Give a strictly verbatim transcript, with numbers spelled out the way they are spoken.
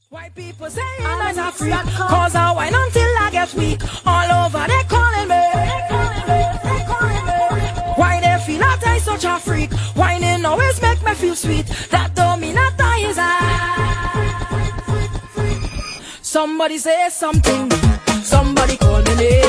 Why people say I'm a freak? Cause I whine until I get weak. All over they calling me. Why they feel that I such a freak? Whining always make me feel sweet. That don't mean that I is I. Somebody say something. Somebody call me name.